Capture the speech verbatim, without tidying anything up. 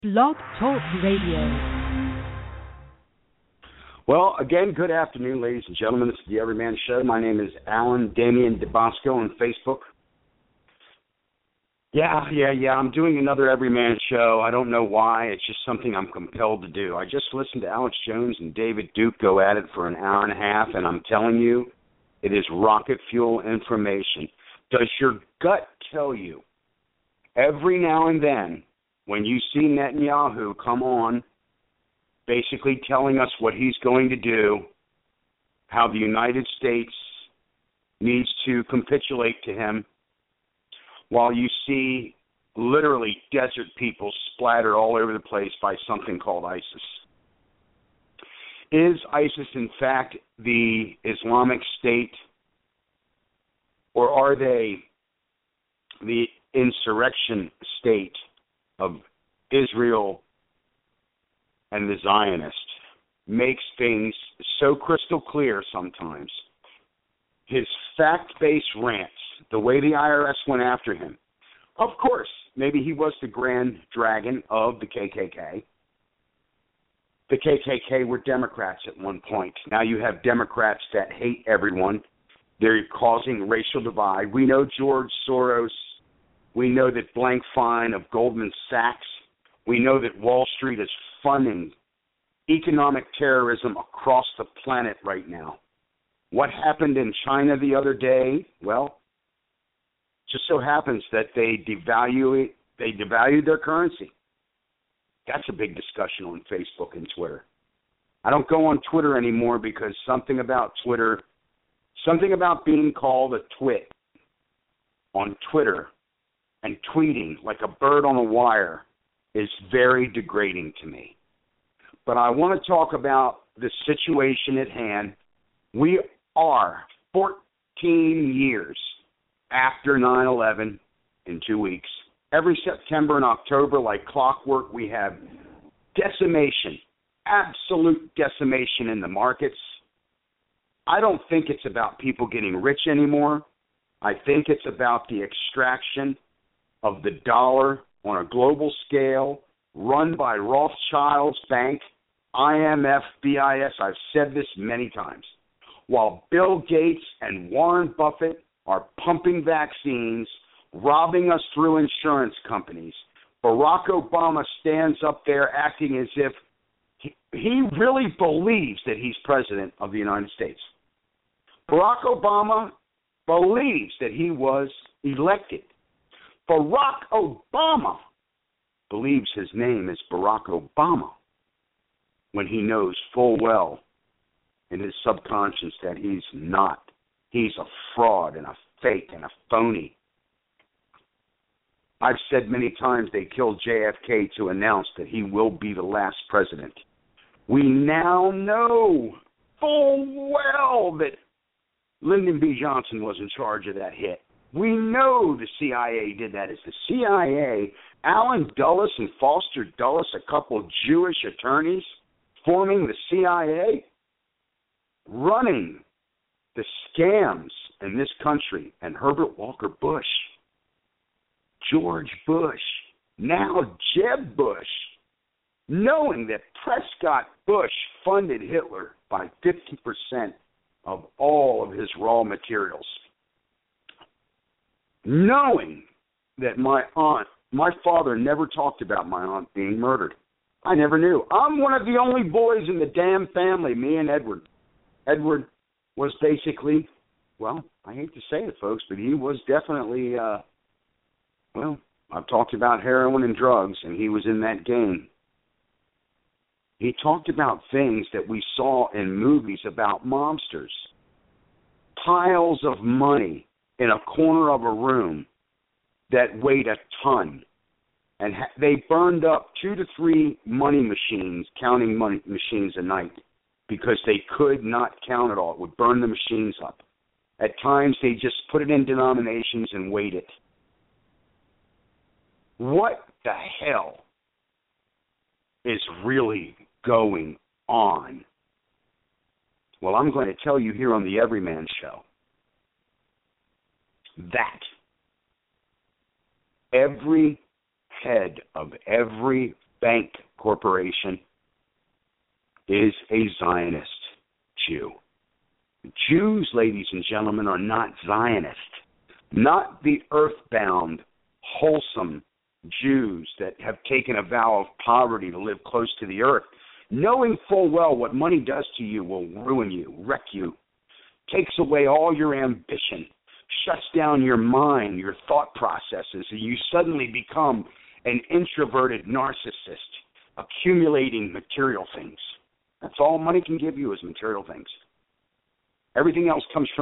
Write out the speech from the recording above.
Blog Talk Radio. Well, again, good afternoon, ladies and gentlemen. This is the Everyman Show. My name is Alan Damian DeBosco on Facebook. Yeah, yeah, yeah, I'm doing another Everyman Show. I don't know why. It's just something I'm compelled to do. I just listened to Alex Jones and David Duke go at it for an hour and a half, and I'm telling you, it is rocket fuel information. Does your gut tell you every now and then when you see Netanyahu come on basically telling us what he's going to do, how the United States needs to capitulate to him, while you see literally desert people splattered all over the place by something called ISIS? Is ISIS, in fact, the Islamic State, or are they the insurrection state of Israel and the Zionists? Makes things so crystal clear sometimes. His fact-based rants, the way the I R S went after him. Of course, maybe he was the grand dragon of the K K K. The K K K were Democrats at one point. Now you have Democrats that hate everyone. They're causing racial divide. We know George Soros. We know that Blank Fine of Goldman Sachs. We know that Wall Street is funding economic terrorism across the planet right now. What happened in China the other day? Well, just so happens that they devalue they devalued their currency. That's a big discussion on Facebook and Twitter. I don't go on Twitter anymore because something about Twitter, something about being called a twit on Twitter and tweeting like a bird on a wire is very degrading to me. But I want to talk about the situation at hand. We are fourteen years after nine eleven in two weeks. Every September and October, like clockwork, we have decimation, absolute decimation in the markets. I don't think it's about people getting rich anymore. I think it's about the extraction of the dollar on a global scale, run by Rothschild's Bank, I M F, B I S. I've said this many times. While Bill Gates and Warren Buffett are pumping vaccines, robbing us through insurance companies, Barack Obama stands up there acting as if he, he really believes that he's president of the United States. Barack Obama believes that he was elected. Barack Obama believes his name is Barack Obama when he knows full well in his subconscious that he's not. He's a fraud and a fake and a phony. I've said many times they killed J F K to announce that he will be the last president. We now know full well that Lyndon B. Johnson was in charge of that hit. We know the C I A did that. It's the C I A, Alan Dulles and Foster Dulles, a couple of Jewish attorneys, forming the C I A, running the scams in this country, and Herbert Walker Bush, George Bush, now Jeb Bush, knowing that Prescott Bush funded Hitler by fifty percent of all of his raw materials. Knowing that my aunt, my father never talked about my aunt being murdered. I never knew. I'm one of the only boys in the damn family, me and Edward. Edward was basically, well, I hate to say it, folks, but he was definitely, uh, well, I've talked about heroin and drugs, and he was in that game. He talked about things that we saw in movies about mobsters. Piles of money in a corner of a room that weighed a ton. And ha- they burned up two to three money machines, counting money machines a night, because they could not count it all. It would burn the machines up. At times, they just put it in denominations and weighed it. What the hell is really going on? Well, I'm going to tell you here on the Everyman Show that every head of every Bank Corporation is a Zionist Jew. Jews, ladies and gentlemen, are not Zionists, not the earthbound, wholesome Jews that have taken a vow of poverty to live close to the earth, knowing full well what money does to you will ruin you, wreck you, takes away all your ambition, shuts down your mind, your thought processes, and you suddenly become an introverted narcissist, accumulating material things. That's all money can give you is material things. Everything else comes from